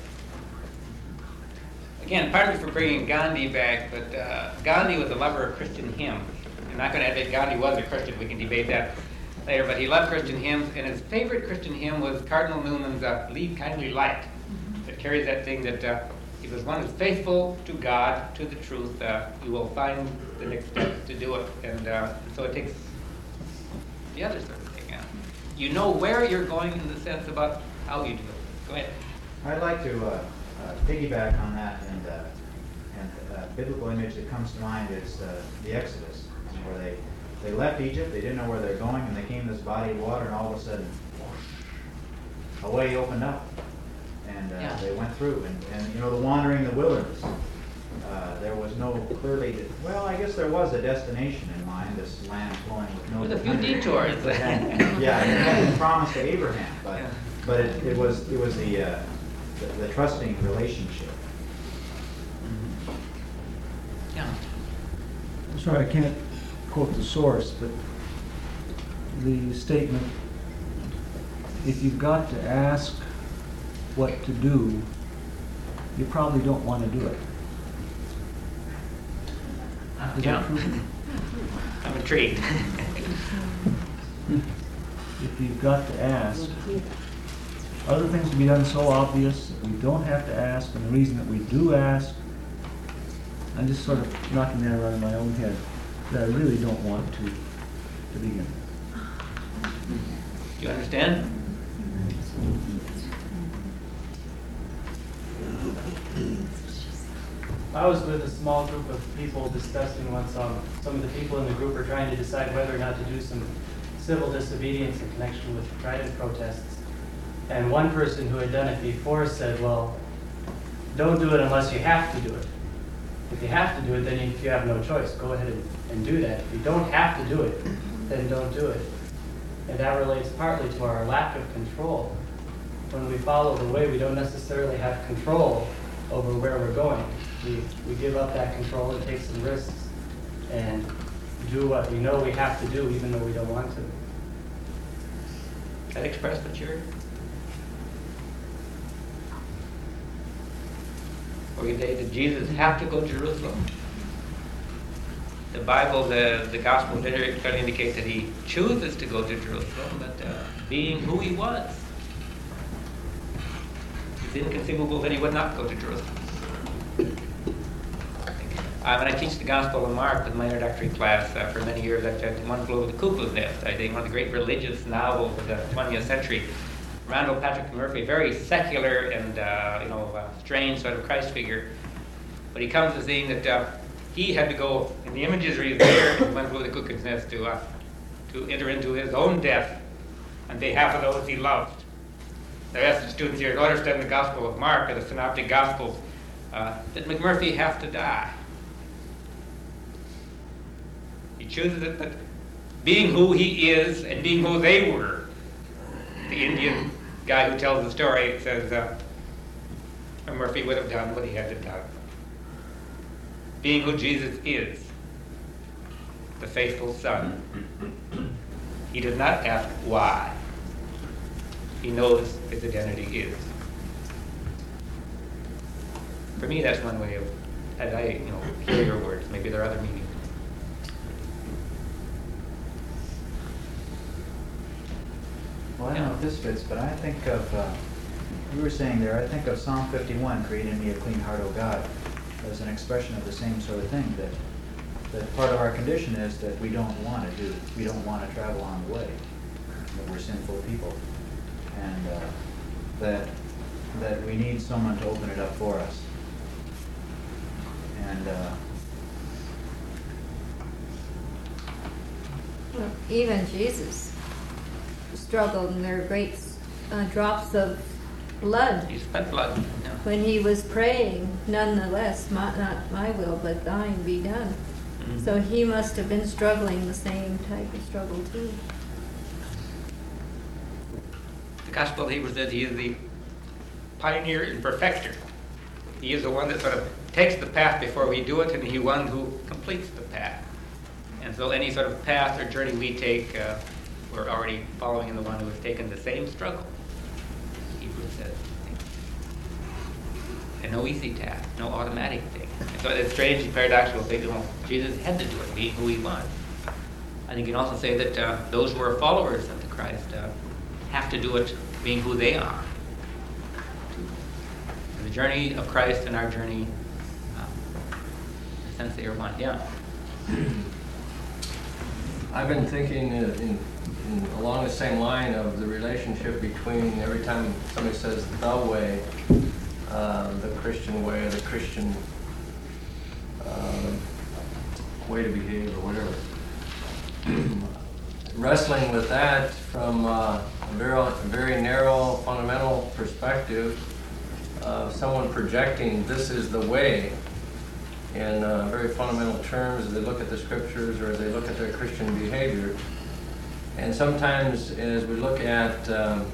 Again, partly for bringing Gandhi back, but uh, Gandhi was a lover of Christian hymns. I'm not going to admit Gandhi was a Christian. We can debate that later, but he loved Christian hymns, and his favorite Christian hymn was Cardinal Newman's uh, Lead Kindly Light. That carries that thing that uh, if there's one who's faithful to God, to the truth, uh, you will find the next steps to do it. And uh, so it takes the other sort of thing. Uh, you know where you're going in the sense about how you do it. Go ahead. I'd like to uh, uh, piggyback on that, and uh, and uh, biblical image that comes to mind is uh, the Exodus, where they they left Egypt, they didn't know where they're going, and they came to this body of water, and all of a sudden, whoosh, a way opened up, and uh, Yeah. they went through, and, and you know, the wandering in the wilderness. Uh, there was no clearly, well, I guess there was a destination in mind, this land flowing with milk With a and few honey. detours. But then- yeah, it had been promised to Abraham, but Yeah. but it, it was it was the, uh, the the trusting relationship. Yeah. I'm sorry, I can't quote the source, but the statement, if you've got to ask what to do, you probably don't want to do it. Is Yeah. that true? I'm intrigued. If you've got to ask, other things can be done so obvious that we don't have to ask, and the reason that we do ask, I'm just sort of knocking that around in my own head, that I really don't want to, to begin with. Do you understand? I was with a small group of people discussing once, um, some of the people in the group are trying to decide whether or not to do some civil disobedience in connection with the Trident protests. And one person who had done it before said, well, don't do it unless you have to do it. If you have to do it, then you, you have no choice. Go ahead and, and do that. If you don't have to do it, then don't do it. And that relates partly to our lack of control. When we follow the way, we don't necessarily have control over where we're going. We, we give up that control and take some risks and do what we know we have to do even though we don't want to. That express maturity? Or you say, did Jesus have to go to Jerusalem? The Bible, the, the Gospel clearly indicate that he chooses to go to Jerusalem, but uh, being who he was, it's inconceivable that he would not go to Jerusalem. Uh, when I teach the Gospel of Mark with my introductory class uh, for many years, I've said One Flew Over the Cuckoo's Nest, I think one of the great religious novels of the twentieth century. Randall Patrick Murphy, very secular and uh, you know uh, strange sort of Christ figure, but he comes to seeing that uh, he had to go in the imagery there in One Flew Over the Cuckoo's Nest to uh, to enter into his own death on behalf of those he loved. Now, I ask the students here to understand the Gospel of Mark or the Synoptic Gospels. Uh, did McMurphy have to die? He chooses it, but being who he is and being who they were, the Indian guy who tells the story says uh, Murphy would have done what he had to do. Being who Jesus is, the faithful Son, he does not ask why. He knows his identity is. For me, that's one way of, as I you know hear your words. Maybe there are other meanings. Well, I don't know if this fits, but I think of, uh, you were saying there, I think of Psalm fifty-one, create in me a clean heart, O God, as an expression of the same sort of thing, that, that part of our condition is that we don't want to do, we don't want to travel on the way, that we're sinful people, and uh, that, that we need someone to open it up for us. And uh, Well, even Jesus struggled, and there were great uh, drops of blood. He spent blood. Yeah. When he was praying, nonetheless, my, not my will, but thine be done. Mm-hmm. So he must have been struggling the same type of struggle too. The Gospel of Hebrews says he is the pioneer and perfecter. He is the one that sort of takes the path before we do it, and He one who completes the path. And so any sort of path or journey we take, uh, we're already following in the one who has taken the same struggle. Hebrews says. And no easy task, no automatic thing. And so it's strange and paradoxical to think, well, Jesus had to do it, being who He was. I think you can also say that uh, those who are followers of the Christ uh, have to do it being who they are. And the journey of Christ and our journey, uh, in a sense, they are one. Yeah. I've been thinking in, in, in along the same line of the relationship between every time somebody says the way, uh, the Christian way, or the Christian uh, way to behave, or whatever. Wrestling with that from uh, a very, a very narrow, fundamental perspective of someone projecting this is the way in uh, very fundamental terms as they look at the scriptures or as they look at their Christian behavior. And sometimes as we look at um,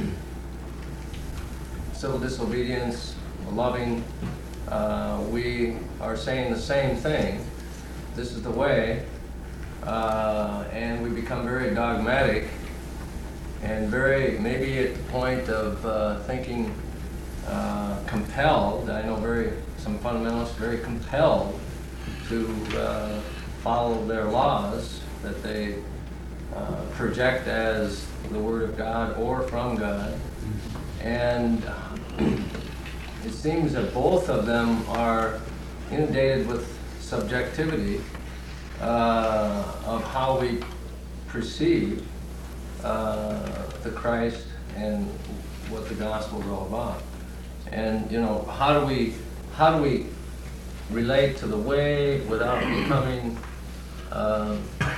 civil disobedience, loving, uh, we are saying the same thing. This is the way. Uh, and we become very dogmatic and very, maybe at the point of uh, thinking uh, compelled. I know very some fundamentalists very compelled to uh, follow their laws that they uh, project as the Word of God or from God. And it seems that both of them are inundated with subjectivity Uh, of how we perceive uh, the Christ and what the gospel is all about. And you know, how do we how do we relate to the way without becoming uh,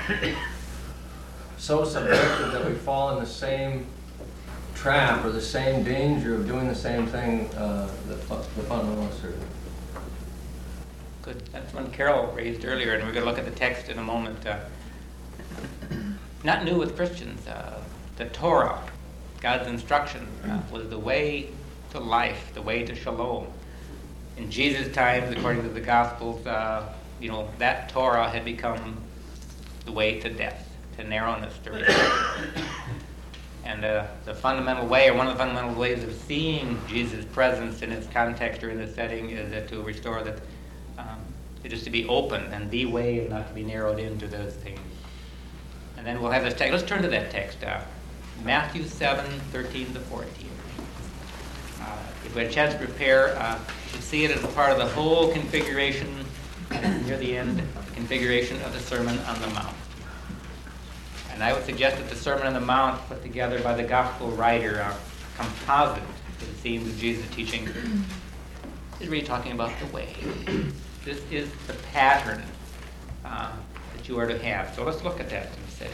so subjective that we fall in the same trap or the same danger of doing the same thing uh, that the fundamentalists are doing? Good. That's one Carol raised earlier, and we're going to look at the text in a moment. Uh, not new with Christians. Uh, the Torah, God's instruction, uh, was the way to life, the way to shalom. In Jesus' times, according to the Gospels, uh, you know, that Torah had become the way to death, to narrowness, to rejection. And uh, the fundamental way, or one of the fundamental ways of seeing Jesus' presence in its context or in the setting, is uh, to restore that. Um, it is to be open and the way and not to be narrowed into those things. And then we'll have this text. Let's turn to that text. Uh, Matthew seven, thirteen to fourteen. Uh, if we had a chance to prepare, uh, you should see it as a part of the whole configuration, near the end, the configuration of the Sermon on the Mount. And I would suggest that the Sermon on the Mount, put together by the Gospel writer, a composite of the themes of Jesus' teaching, is really talking about the way. This is the pattern uh, that you are to have. So let's look at that instead.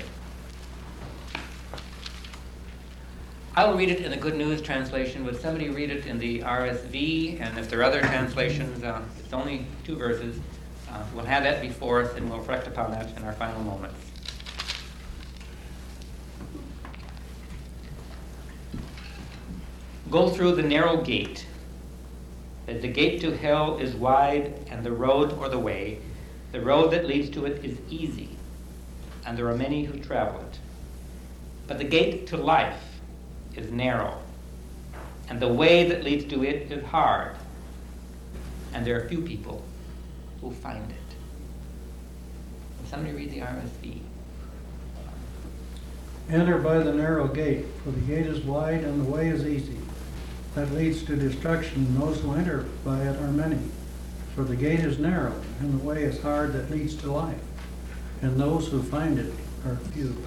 I will read it in the Good News translation. Would somebody read it in the R S V? And if there are other translations, uh, it's only two verses. Uh, we'll have that before us, and we'll reflect upon that in our final moments. Go through the narrow gate. That the gate to hell is wide, and the road or the way, the road that leads to it is easy, and there are many who travel it. But the gate to life is narrow, and the way that leads to it is hard, and there are few people who find it. Will somebody read the R S V? Enter by the narrow gate, for the gate is wide and the way is easy. That leads to destruction, and those who enter by it are many. For the gate is narrow, and the way is hard that leads to life, and those who find it are few.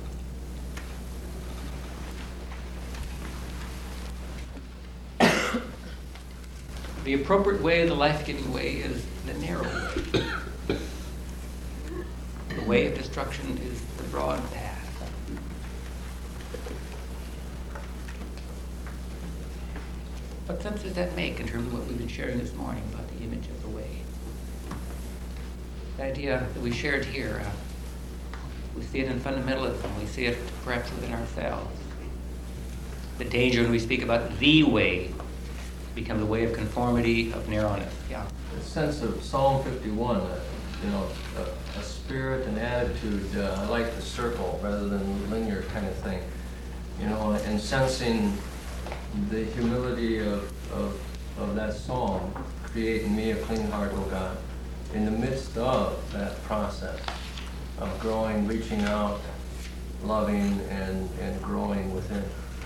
The appropriate way, the life-giving way, is the narrow way. The way of destruction is the broad path. What sense does that make in terms of what we've been sharing this morning about the image of the way? The idea that we shared here, uh, we see it in fundamentalism, we see it perhaps within ourselves. The danger when we speak about the way becomes a way of conformity, of narrowness. Yeah. The sense of Psalm fifty-one, uh, you know, a, a spirit and attitude. Uh, I like the circle rather than linear kind of thing. You know, and sensing the humility of, of, of that psalm, create in me a clean heart, O God, in the midst of that process of growing, reaching out, loving, and, and growing within.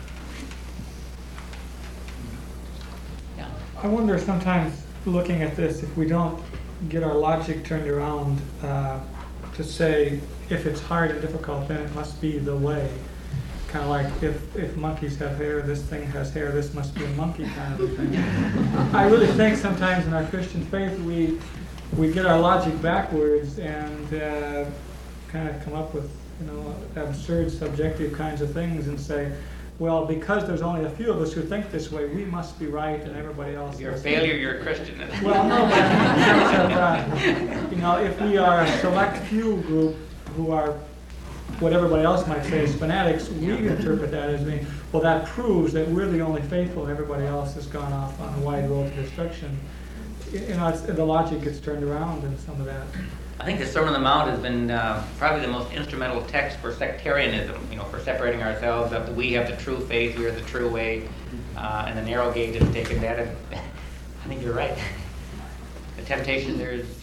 Yeah. I wonder sometimes, looking at this, if we don't get our logic turned around uh, to say, if it's hard and difficult, then it must be the way. Kind of like, if, if monkeys have hair, this thing has hair, this must be a monkey kind of a thing. I really think sometimes in our Christian faith, we we get our logic backwards and uh, kind of come up with, you know, absurd subjective kinds of things and say, well, because there's only a few of us who think this way, we must be right and everybody else If you're a is. failure, you're a Christian. Well, no, but in terms of, uh, you know, if we are a select few group who are what everybody else might say is fanatics, we interpret that as being, well, that proves that we're the only faithful, everybody else has gone off on a wide road to destruction. You know, it's, the logic gets turned around in some of that. I think the Sermon on the Mount has been uh, probably the most instrumental text for sectarianism, you know, for separating ourselves up. We have the true faith, we are the true way, uh, and the narrow gate has taken that. And I think you're right. The temptation there is,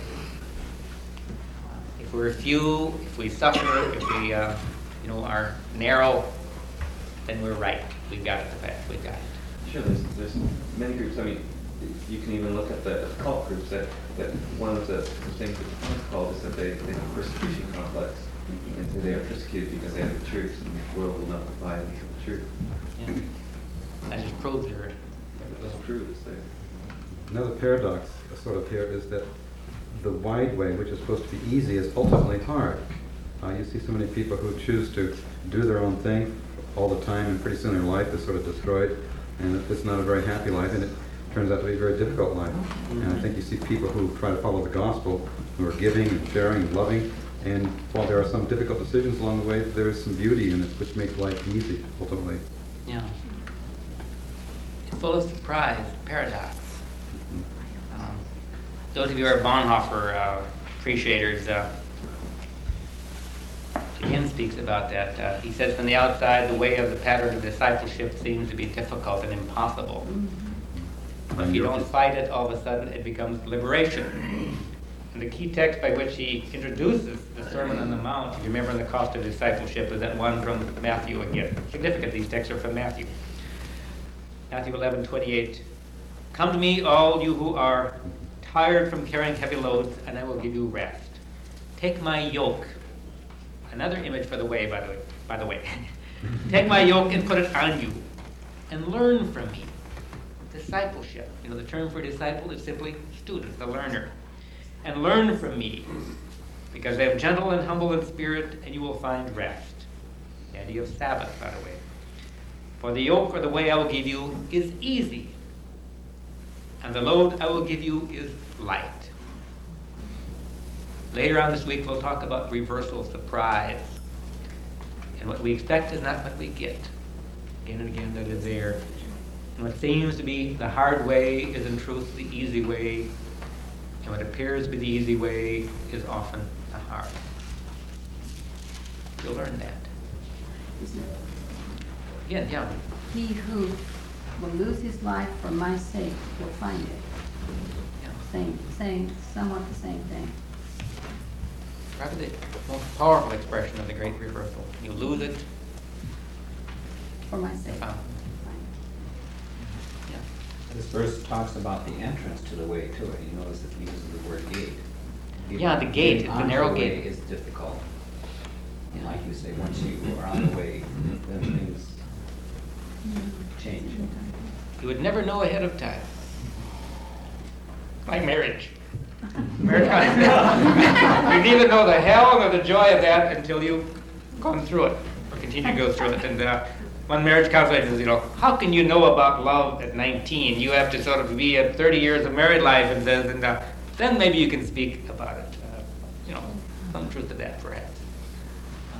if we're few, if we suffer, if we, uh, you know, are narrow, then we're right. We've got it the path. We've got it. Sure, there's, there's many groups. I mean, you can even look at the cult groups that, that one of the, the things that the called is that they, they have a persecution complex. And so they are persecuted because they have the truth, and the world will not abide until the truth. Yeah. That just proves you're. That's true. It's there. Another paradox sort of here is that the wide way, which is supposed to be easy, is ultimately hard. Uh, you see so many people who choose to do their own thing all the time, and pretty soon their life is sort of destroyed, and it's not a very happy life, and it turns out to be a very difficult life. Mm-hmm. And I think you see people who try to follow the gospel, who are giving and sharing and loving, and while there are some difficult decisions along the way, there is some beauty in it which makes life easy, ultimately. Yeah. It's full of surprise, paradox. Um, those of you who are Bonhoeffer uh, appreciators, uh, again speaks about that. Uh, he says, from the outside, the way of the pattern of discipleship seems to be difficult and impossible. But if you don't fight it, all of a sudden it becomes liberation. And the key text by which he introduces the Sermon on the Mount, if you remember in the Cost of Discipleship, is that one from Matthew again. Significant, these texts are from Matthew. Matthew eleven twenty-eight. Come to me, all you who are tired from carrying heavy loads, and I will give you rest. Take my yoke. Another image for the way, by the way. By the way. Take my yoke and put it on you, and learn from me. Discipleship. You know, the term for disciple is simply student, the learner. And learn from me, because I am gentle and humble in spirit, and you will find rest. The idea of Sabbath, by the way. For the yoke or the way I will give you is easy, and the load I will give you is light. Later on this week, we'll talk about reversal surprise. And what we expect is not what we get. Again and again, that is there. And what seems to be the hard way is in truth the easy way. And what appears to be the easy way is often the hard. You'll learn that. Again, yeah. He who will lose his life for my sake will find it. Yeah. Same, same, somewhat the same thing. Probably the most powerful expression of the great reversal. You lose it for my sake. Found. Yeah. This verse talks about the entrance to the way to it. You notice that he uses the word gate. Yeah, the gate, the narrow gate is difficult. And like you say, once you are on the way, then things change. You would never know ahead of time. Like marriage. Marriage. You'd neither know the hell nor the joy of that until you've gone through it, or continue to go through it. And uh, one marriage counselor says, you know, how can you know about love at nineteen? You have to sort of be at thirty years of married life, and says, and uh, then maybe you can speak about it. Uh, you know, some truth to that, perhaps. Uh,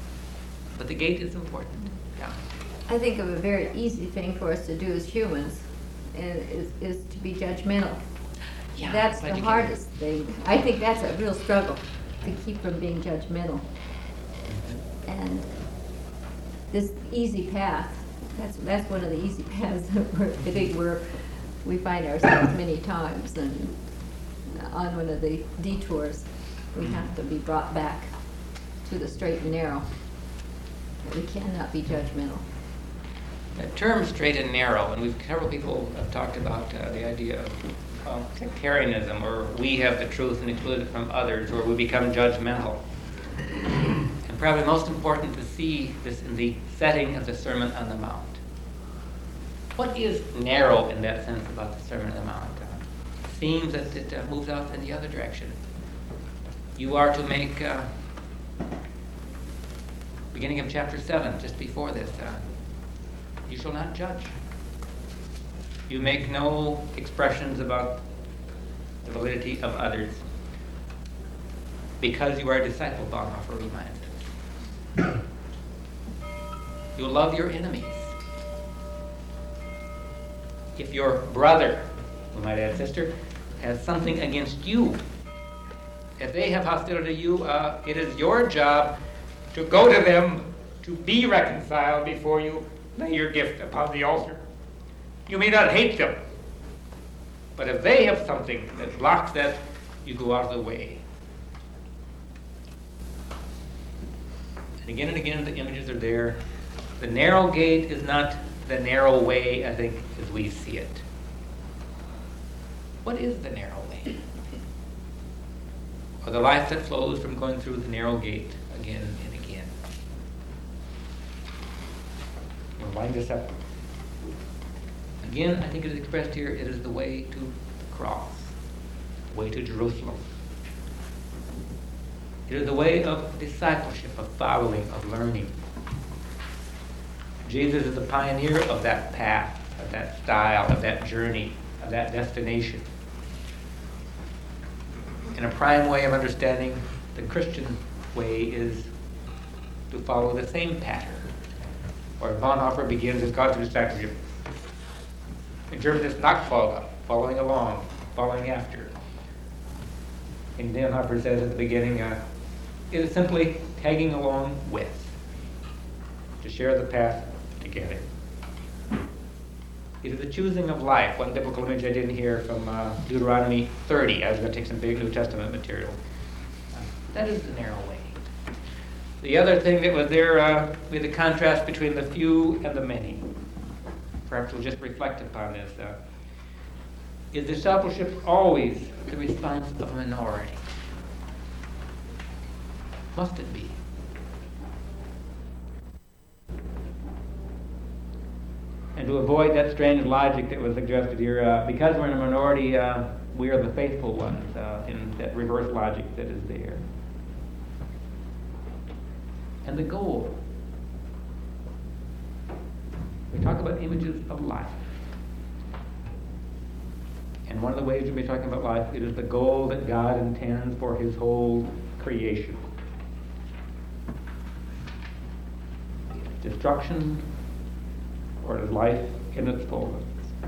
but the gate is important. Yeah. I think of a very easy thing for us to do as humans and is, is to be judgmental. Yeah, That's glad the you hardest thing. I think that's a real struggle, to keep from being judgmental. And this easy path, that's, that's one of the easy paths that we're, I think we're, we find ourselves many times, and on one of the detours, we have to be brought back to the straight and narrow. We cannot be judgmental. The term straight and narrow, and we've several people have talked about uh, the idea of uh, sectarianism, or we have the truth and exclude it from others, or we become judgmental. And probably most important to see this in the setting of the Sermon on the Mount. What is narrow in that sense about the Sermon on the Mount? Uh, it seems that it uh, moves out in the other direction. You are to make, uh, beginning of chapter seven, just before this, uh, you shall not judge. You make no expressions about the validity of others. Because you are a disciple, Bonhoeffer reminds us. You love your enemies. If your brother, we might add sister, has something against you, if they have hostility to you, uh, it is your job to go to them to be reconciled before you lay your gift upon the altar. You may not hate them, but if they have something that blocks that, you go out of the way. And again and again, the images are there. The narrow gate is not the narrow way, I think, as we see it. What is the narrow way? Or the life that flows from going through the narrow gate again and again. We'll wind this up. Again, I think it is expressed here, it is the way to the cross, the way to Jerusalem. It is the way of discipleship, of following, of learning. Jesus is the pioneer of that path, of that style, of that journey, of that destination. And a prime way of understanding the Christian way is to follow the same pattern. Or Bonhoeffer begins his God through discipleship. In German, it's Nachfolge, following along, following after. And Bonhoeffer says at the beginning, uh, it is simply tagging along with, to share the path together. It is the choosing of life. One biblical image I didn't hear from uh, Deuteronomy thirty. I was going to take some big New Testament material. Uh, that is the narrow way. The other thing that was there, uh, with the contrast between the few and the many. Perhaps we'll just reflect upon this. Uh, is discipleship always the response of a minority? Must it be? And to avoid that strange logic that was suggested here, uh, because we're in a minority, uh, we are the faithful ones, uh, in that reverse logic that is there. And the goal. We talk about images of life. And one of the ways we'll be talking about life, it is the goal that God intends for his whole creation. Destruction, or it is life in its fullness.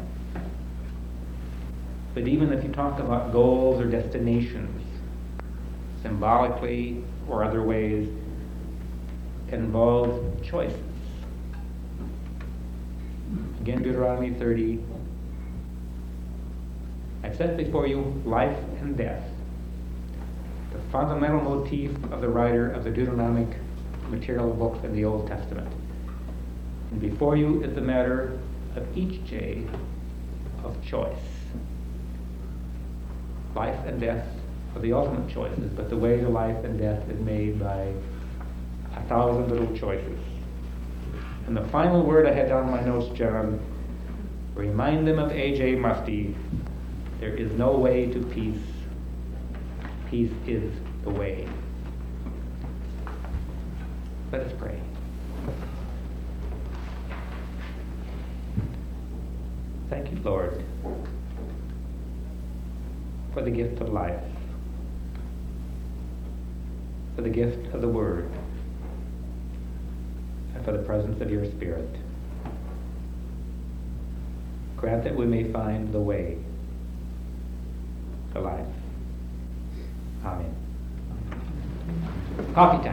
But even if you talk about goals or destinations, symbolically or other ways, it involves choices. Again, Deuteronomy thirty. I've set before you life and death, the fundamental motif of the writer of the Deuteronomic material books in the Old Testament. And before you is the matter of each day of choice. Life and death are the ultimate choices, but the way to life and death is made by a thousand little choices. And the final word I had down in my notes, John, remind them of A J Muste, there is no way to peace. Peace is the way. Let us pray. Thank you, Lord, for the gift of life, for the gift of the Word, and for the presence of your Spirit. Grant that we may find the way to life. Amen. Coffee time.